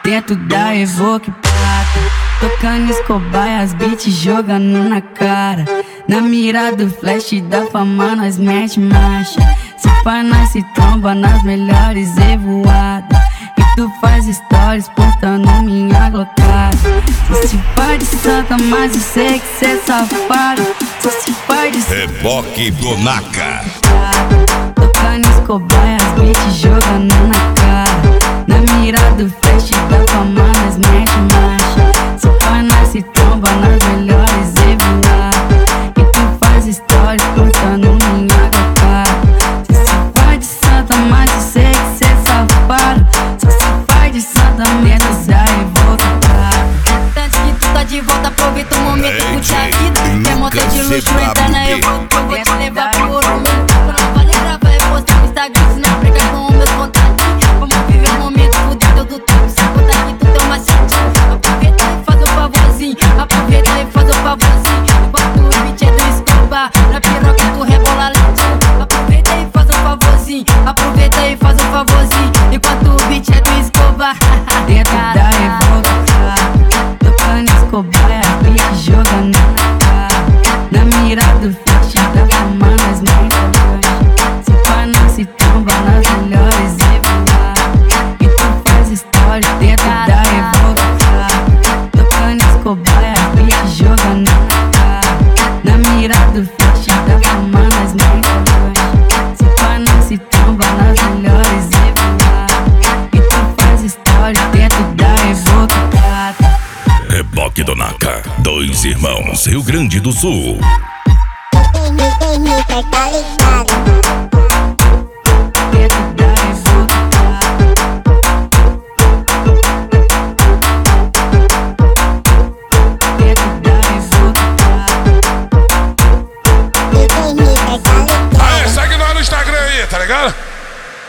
dentro da Evoque Prata, tocando Escobar e as beats jogando na cara. Na mira do flash da fama nós mete marcha. Se pá nós se tromba nas melhores evoadas. E tu faz stories postando minha glocada. Só se pá de santa, mas eu sei que cê é safado. Só se pá de Reboque do Naka, tocando Escobar e as beats jogando na cara. Na mira do flash da fama nós mete marcha. Se pá nós se tromba nas melhores evoadas. E tu faz stories postando minha glocada. Só se pá de santa, mas eu sei que cê é safado. Só se pá de santa, menos da Evoque Prata. Antes que tu tá de volta, aproveita o momento, curte a vida. Quer motor de luxo, entra na Evoque, eu vou te levar por um momento. Não vale gravar e postar no Instagram, se não briga com meus contatos. Vamos viver um momento fudido do tempo, sem contar que tu tem uma certinha. Aproveita e faz o favorzinho, aproveita e faz o favorzinho. Enquanto o beat é do Escobar, na piroca tu rebola lentinho. Aproveita e faz um favorzinho, aproveita e faz um favorzinho. Enquanto o beat é do Escobar. Dentro da Evoque Prata, tocando Escobar e as beats jogando na cara. Na mira do flash da fama nós mete marcha. Se pá não se tromba nas melhores evoadas. E tu faz stories dentro da Evoque Prata, tocando Escobar e as beats jogando na cara. Na mira do flash da fama nós mete marcha. Se pá não se tromba nas melhores evoadas. E tu faz stories dentro da Evoque Prata. Reboque do Naka, dois irmãos, Rio Grande do Sul. Tá ligado? Dentro da Evoque Prata. Dentro da Evoque Prata. Tá ligado? Aí, segue nós no Instagram aí, tá ligado?